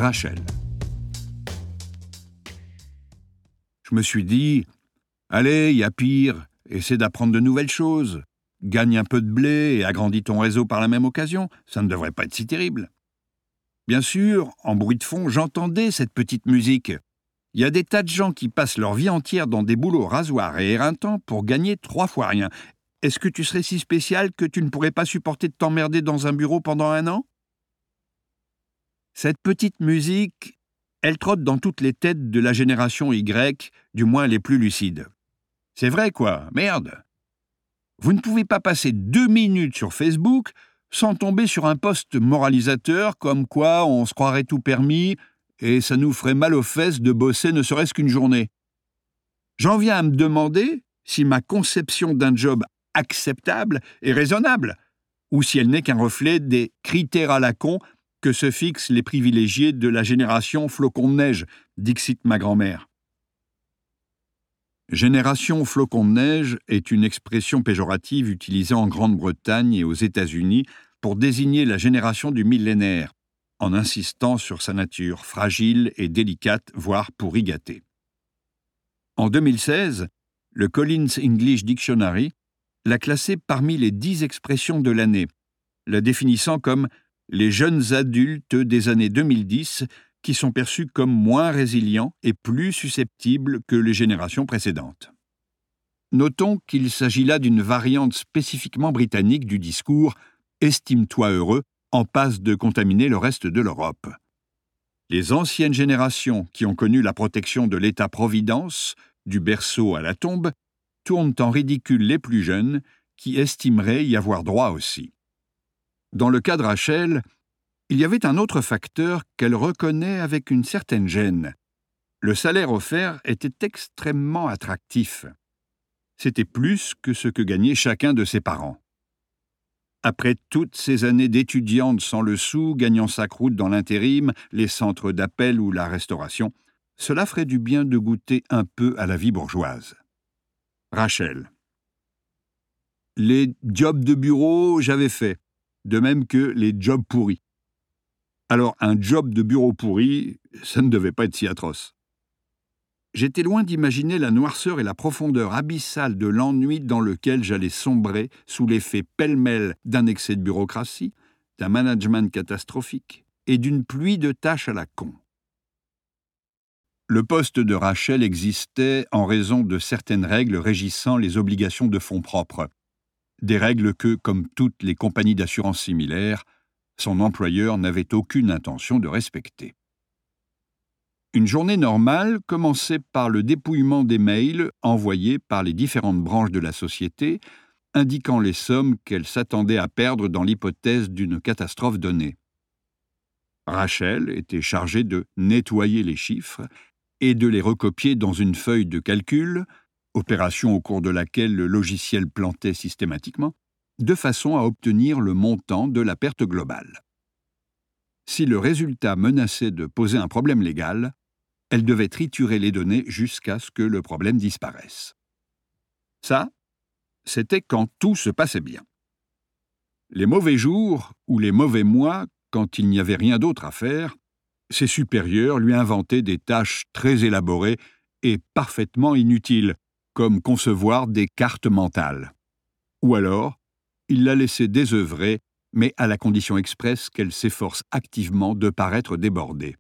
Rachel. Je me suis dit, allez, il y a pire, essaie d'apprendre de nouvelles choses. Gagne un peu de blé et agrandis ton réseau par la même occasion, ça ne devrait pas être si terrible. Bien sûr, en bruit de fond, j'entendais cette petite musique. Il y a des tas de gens qui passent leur vie entière dans des boulots rasoirs et éreintants pour gagner 3 fois rien. Est-ce que tu serais si spécial que tu ne pourrais pas supporter de t'emmerder dans un bureau pendant 1 an? Cette petite musique, elle trotte dans toutes les têtes de la génération Y, du moins les plus lucides. C'est vrai quoi, merde! Vous ne pouvez pas passer 2 minutes sur Facebook sans tomber sur un post moralisateur comme quoi on se croirait tout permis et ça nous ferait mal aux fesses de bosser ne serait-ce qu'une journée. J'en viens à me demander si ma conception d'un job acceptable est raisonnable, ou si elle n'est qu'un reflet des critères à la con que se fixent les privilégiés de la génération flocon de neige, dixit ma grand-mère. Génération flocon de neige est une expression péjorative utilisée en Grande-Bretagne et aux États-Unis pour désigner la génération du millénaire, en insistant sur sa nature fragile et délicate, voire pourri gâtée. En 2016, le Collins English Dictionary l'a classée parmi les 10 expressions de l'année, la définissant comme « les jeunes adultes des années 2010 » qui sont perçus comme moins résilients et plus susceptibles que les générations précédentes. Notons qu'il s'agit là d'une variante spécifiquement britannique du discours « estime-toi heureux » en passe de contaminer le reste de l'Europe. Les anciennes générations qui ont connu la protection de l'État-providence, du berceau à la tombe, tournent en ridicule les plus jeunes qui estimeraient y avoir droit aussi. Dans le cas de Rachel, il y avait un autre facteur qu'elle reconnaît avec une certaine gêne. Le salaire offert était extrêmement attractif. C'était plus que ce que gagnait chacun de ses parents. Après toutes ces années d'étudiante sans le sou, gagnant sa croûte dans l'intérim, les centres d'appel ou la restauration, cela ferait du bien de goûter un peu à la vie bourgeoise. Rachel. Les jobs de bureau, j'avais fait, de même que les jobs pourris. Alors, un job de bureau pourri, ça ne devait pas être si atroce. J'étais loin d'imaginer la noirceur et la profondeur abyssale de l'ennui dans lequel j'allais sombrer sous l'effet pêle-mêle d'un excès de bureaucratie, d'un management catastrophique et d'une pluie de tâches à la con. Le poste de Rachel existait en raison de certaines règles régissant les obligations de fonds propres, des règles que, comme toutes les compagnies d'assurance similaires, son employeur n'avait aucune intention de respecter. Une journée normale commençait par le dépouillement des mails envoyés par les différentes branches de la société, indiquant les sommes qu'elle s'attendait à perdre dans l'hypothèse d'une catastrophe donnée. Rachel était chargée de nettoyer les chiffres et de les recopier dans une feuille de calcul, opération au cours de laquelle le logiciel plantait systématiquement, de façon à obtenir le montant de la perte globale. Si le résultat menaçait de poser un problème légal, elle devait triturer les données jusqu'à ce que le problème disparaisse. Ça, c'était quand tout se passait bien. Les mauvais jours ou les mauvais mois, quand il n'y avait rien d'autre à faire, ses supérieurs lui inventaient des tâches très élaborées et parfaitement inutiles, comme concevoir des cartes mentales. Ou alors, il la laissait désœuvrer, mais à la condition expresse qu'elle s'efforce activement de paraître débordée.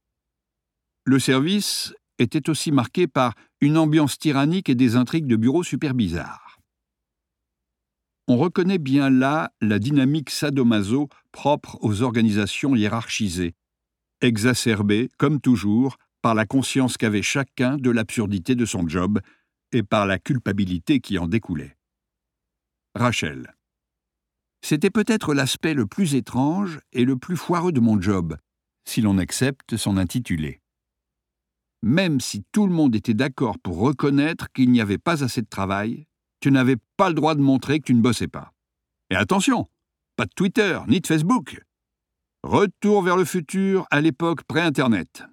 Le service était aussi marqué par une ambiance tyrannique et des intrigues de bureau super bizarres. On reconnaît bien là la dynamique sadomaso propre aux organisations hiérarchisées, exacerbée, comme toujours, par la conscience qu'avait chacun de l'absurdité de son job et par la culpabilité qui en découlait. Rachel. C'était peut-être l'aspect le plus étrange et le plus foireux de mon job, si l'on accepte son intitulé. Même si tout le monde était d'accord pour reconnaître qu'il n'y avait pas assez de travail, tu n'avais pas le droit de montrer que tu ne bossais pas. Et attention, pas de Twitter ni de Facebook. Retour vers le futur à l'époque pré-Internet.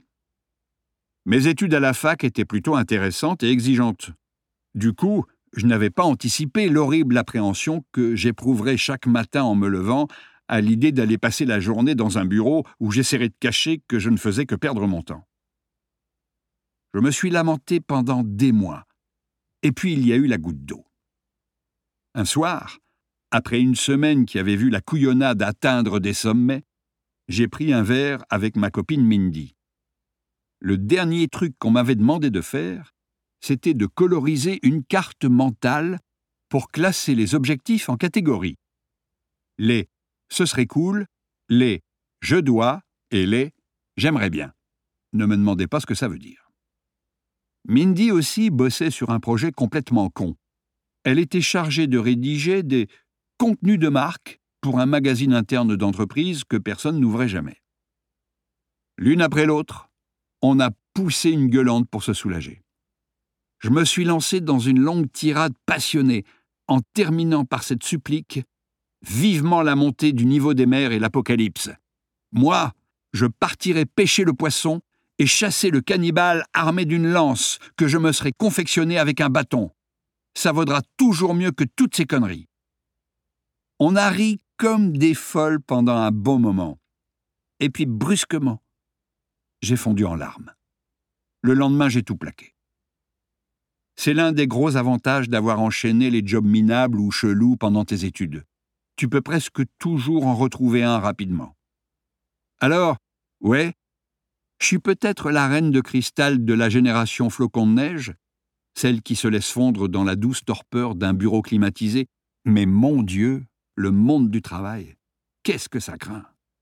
Mes études à la fac étaient plutôt intéressantes et exigeantes. Du coup, je n'avais pas anticipé l'horrible appréhension que j'éprouverais chaque matin en me levant à l'idée d'aller passer la journée dans un bureau où j'essaierais de cacher que je ne faisais que perdre mon temps. Je me suis lamenté pendant des mois, et puis il y a eu la goutte d'eau. Un soir, après une semaine qui avait vu la couillonnade atteindre des sommets, j'ai pris un verre avec ma copine Mindy. Le dernier truc qu'on m'avait demandé de faire, c'était de coloriser une carte mentale pour classer les objectifs en catégories. Les « ce serait cool », les « je dois » et les « j'aimerais bien ». Ne me demandez pas ce que ça veut dire. Mindy aussi bossait sur un projet complètement con. Elle était chargée de rédiger des contenus de marque pour un magazine interne d'entreprise que personne n'ouvrait jamais. L'une après l'autre, on a poussé une gueulante pour se soulager. Je me suis lancé dans une longue tirade passionnée, en terminant par cette supplique « Vivement la montée du niveau des mers et l'apocalypse. Moi, je partirai pêcher le poisson et chasser le cannibale armé d'une lance que je me serais confectionnée avec un bâton. Ça vaudra toujours mieux que toutes ces conneries. » On a ri comme des folles pendant un bon moment. Et puis, brusquement, j'ai fondu en larmes. Le lendemain, j'ai tout plaqué. C'est l'un des gros avantages d'avoir enchaîné les jobs minables ou chelous pendant tes études. Tu peux presque toujours en retrouver un rapidement. Alors, ouais, je suis peut-être la reine de cristal de la génération flocon de neige, celle qui se laisse fondre dans la douce torpeur d'un bureau climatisé, mais mon Dieu, le monde du travail, qu'est-ce que ça craint!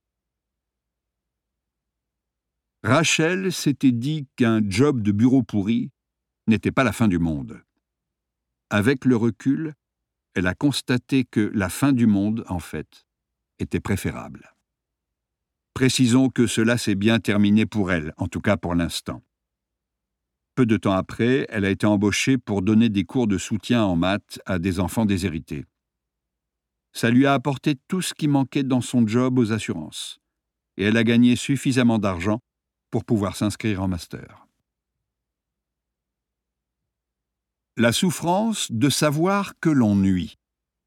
Rachel s'était dit qu'un job de bureau pourri n'était pas la fin du monde. Avec le recul, elle a constaté que la fin du monde, en fait, était préférable. Précisons que cela s'est bien terminé pour elle, en tout cas pour l'instant. Peu de temps après, elle a été embauchée pour donner des cours de soutien en maths à des enfants déshérités. Ça lui a apporté tout ce qui manquait dans son job aux assurances, et elle a gagné suffisamment d'argent pour pouvoir s'inscrire en master. La souffrance de savoir que l'on nuit.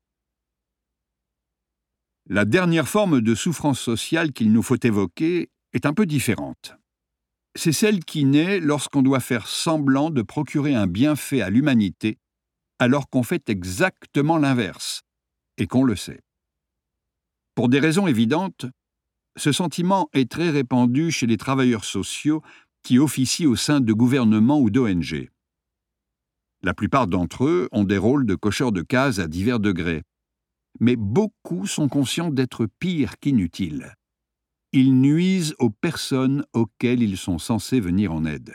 La dernière forme de souffrance sociale qu'il nous faut évoquer est un peu différente. C'est celle qui naît lorsqu'on doit faire semblant de procurer un bienfait à l'humanité alors qu'on fait exactement l'inverse, et qu'on le sait. Pour des raisons évidentes, ce sentiment est très répandu chez les travailleurs sociaux qui officient au sein de gouvernements ou d'ONG. La plupart d'entre eux ont des rôles de cocheurs de cases à divers degrés. Mais beaucoup sont conscients d'être pires qu'inutiles. Ils nuisent aux personnes auxquelles ils sont censés venir en aide.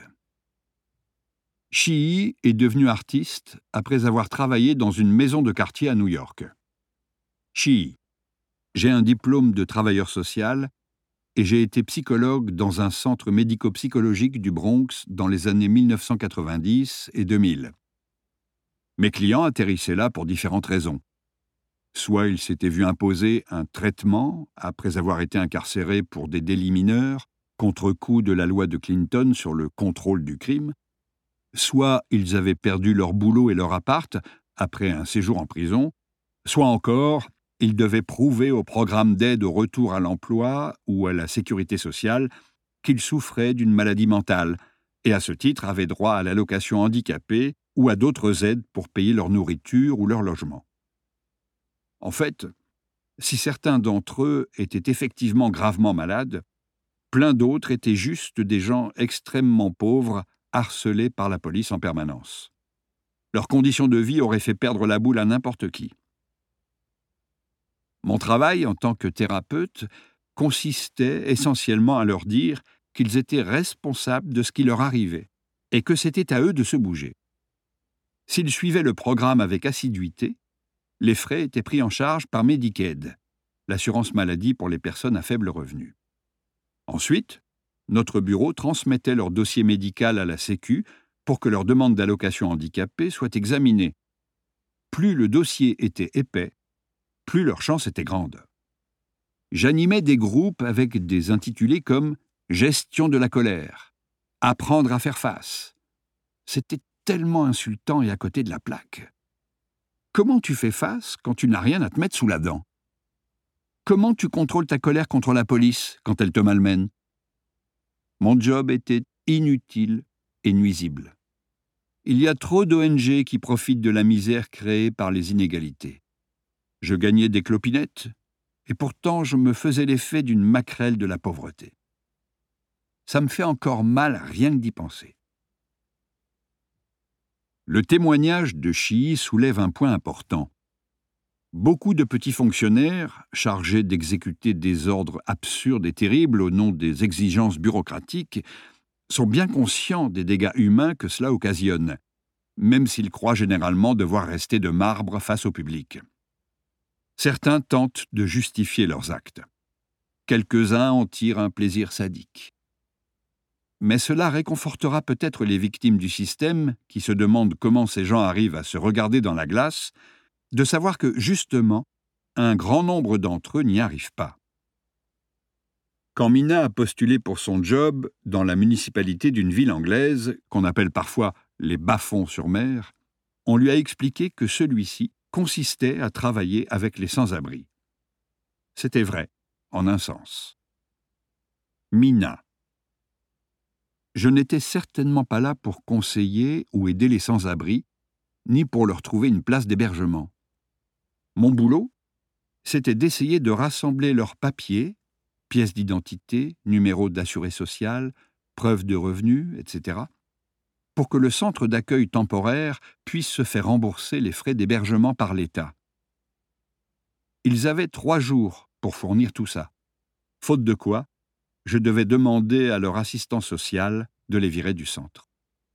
Chi est devenu artiste après avoir travaillé dans une maison de quartier à New York. Chi, j'ai un diplôme de travailleur social et j'ai été psychologue dans un centre médico-psychologique du Bronx dans les années 1990 et 2000. Mes clients atterrissaient là pour différentes raisons. Soit ils s'étaient vus imposer un traitement après avoir été incarcérés pour des délits mineurs, contre-coup de la loi de Clinton sur le contrôle du crime, soit ils avaient perdu leur boulot et leur appart après un séjour en prison, soit encore ils devaient prouver au programme d'aide au retour à l'emploi ou à la sécurité sociale qu'ils souffraient d'une maladie mentale et à ce titre avaient droit à l'allocation handicapée ou à d'autres aides pour payer leur nourriture ou leur logement. En fait, si certains d'entre eux étaient effectivement gravement malades, plein d'autres étaient juste des gens extrêmement pauvres, harcelés par la police en permanence. Leurs conditions de vie auraient fait perdre la boule à n'importe qui. Mon travail en tant que thérapeute consistait essentiellement à leur dire qu'ils étaient responsables de ce qui leur arrivait et que c'était à eux de se bouger. S'ils suivaient le programme avec assiduité, les frais étaient pris en charge par Medicaid, l'assurance maladie pour les personnes à faible revenu. Ensuite, notre bureau transmettait leur dossier médical à la Sécu pour que leur demande d'allocation handicapée soit examinée. Plus le dossier était épais, plus leur chance était grande. J'animais des groupes avec des intitulés comme « Gestion de la colère »,« Apprendre à faire face ». C'était tellement insultant et à côté de la plaque. Comment tu fais face quand tu n'as rien à te mettre sous la dent? Comment tu contrôles ta colère contre la police quand elle te malmène ? Mon job était inutile et nuisible. Il y a trop d'ONG qui profitent de la misère créée par les inégalités. Je gagnais des clopinettes, et pourtant je me faisais l'effet d'une maquerelle de la pauvreté. Ça me fait encore mal rien que d'y penser. Le témoignage de Chihi soulève un point important. Beaucoup de petits fonctionnaires, chargés d'exécuter des ordres absurdes et terribles au nom des exigences bureaucratiques, sont bien conscients des dégâts humains que cela occasionne, même s'ils croient généralement devoir rester de marbre face au public. Certains tentent de justifier leurs actes. Quelques-uns en tirent un plaisir sadique. Mais cela réconfortera peut-être les victimes du système qui se demandent comment ces gens arrivent à se regarder dans la glace, de savoir que, justement, un grand nombre d'entre eux n'y arrivent pas. Quand Mina a postulé pour son job dans la municipalité d'une ville anglaise, qu'on appelle parfois les Bas-Fonds-sur-Mer, on lui a expliqué que celui-ci consistait à travailler avec les sans-abri. C'était vrai, en un sens. Mina. Je n'étais certainement pas là pour conseiller ou aider les sans-abri, ni pour leur trouver une place d'hébergement. Mon boulot, c'était d'essayer de rassembler leurs papiers, pièces d'identité, numéros d'assuré social, preuves de revenus, etc., pour que le centre d'accueil temporaire puisse se faire rembourser les frais d'hébergement par l'État. Ils avaient 3 jours pour fournir tout ça. Faute de quoi, je devais demander à leur assistant social de les virer du centre.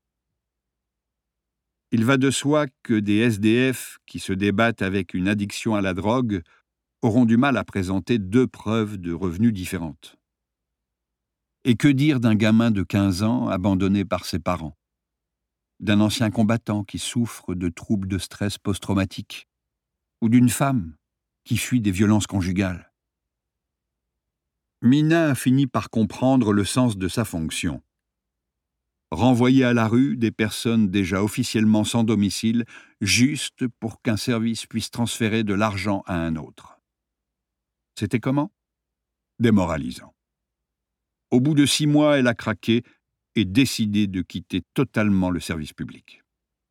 Il va de soi que des SDF qui se débattent avec une addiction à la drogue auront du mal à présenter 2 preuves de revenus différentes. Et que dire d'un gamin de 15 ans abandonné par ses parents ? D'un ancien combattant qui souffre de troubles de stress post-traumatique ? Ou d'une femme qui fuit des violences conjugales ? Mina a fini par comprendre le sens de sa fonction. Renvoyer à la rue des personnes déjà officiellement sans domicile, juste pour qu'un service puisse transférer de l'argent à un autre. C'était comment ? Démoralisant. Au bout de 6 mois, elle a craqué et décidé de quitter totalement le service public.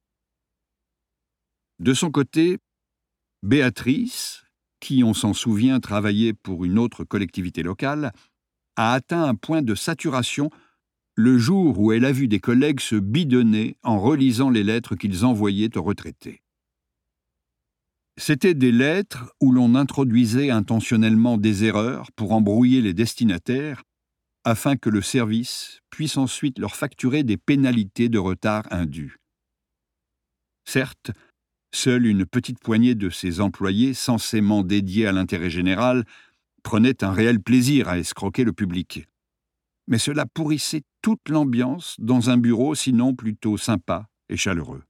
De son côté, Béatrice, qui, on s'en souvient, travaillait pour une autre collectivité locale, a atteint un point de saturation le jour où elle a vu des collègues se bidonner en relisant les lettres qu'ils envoyaient aux retraités. C'étaient des lettres où l'on introduisait intentionnellement des erreurs pour embrouiller les destinataires afin que le service puisse ensuite leur facturer des pénalités de retard indues. Certes, seule une petite poignée de ces employés censément dédiés à l'intérêt général prenait un réel plaisir à escroquer le public. Mais cela pourrissait toute l'ambiance dans un bureau sinon plutôt sympa et chaleureux.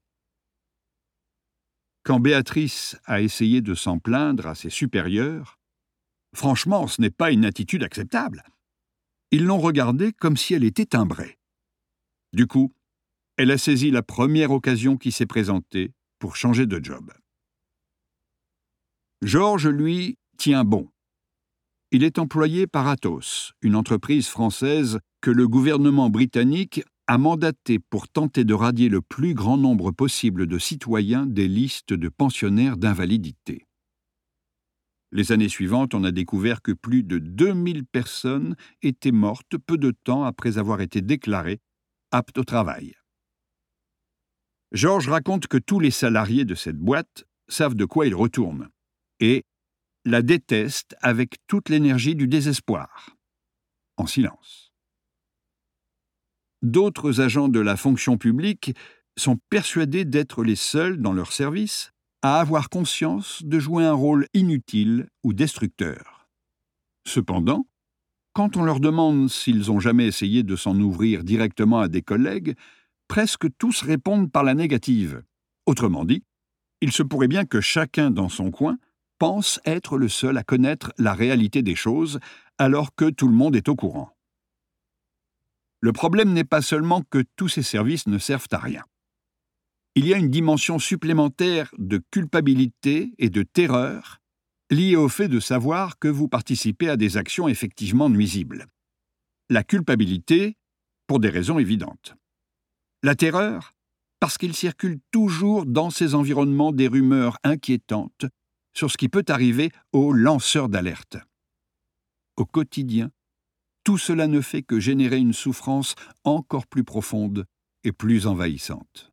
Quand Béatrice a essayé de s'en plaindre à ses supérieurs, franchement, ce n'est pas une attitude acceptable. Ils l'ont regardée comme si elle était timbrée. Du coup, elle a saisi la première occasion qui s'est présentée pour changer de job. Georges, lui, tient bon. Il est employé par Atos, une entreprise française que le gouvernement britannique a mandaté pour tenter de radier le plus grand nombre possible de citoyens des listes de pensionnaires d'invalidité. Les années suivantes, on a découvert que plus de 2000 personnes étaient mortes peu de temps après avoir été déclarées aptes au travail. Georges raconte que tous les salariés de cette boîte savent de quoi ils retournent et la détestent avec toute l'énergie du désespoir, en silence. D'autres agents de la fonction publique sont persuadés d'être les seuls dans leur service à avoir conscience de jouer un rôle inutile ou destructeur. Cependant, quand on leur demande s'ils ont jamais essayé de s'en ouvrir directement à des collègues, presque tous répondent par la négative. Autrement dit, il se pourrait bien que chacun dans son coin pense être le seul à connaître la réalité des choses, alors que tout le monde est au courant. Le problème n'est pas seulement que tous ces services ne servent à rien. Il y a une dimension supplémentaire de culpabilité et de terreur liée au fait de savoir que vous participez à des actions effectivement nuisibles. La culpabilité, pour des raisons évidentes. La terreur, parce qu'il circule toujours dans ces environnements des rumeurs inquiétantes sur ce qui peut arriver aux lanceurs d'alerte. Au quotidien, tout cela ne fait que générer une souffrance encore plus profonde et plus envahissante.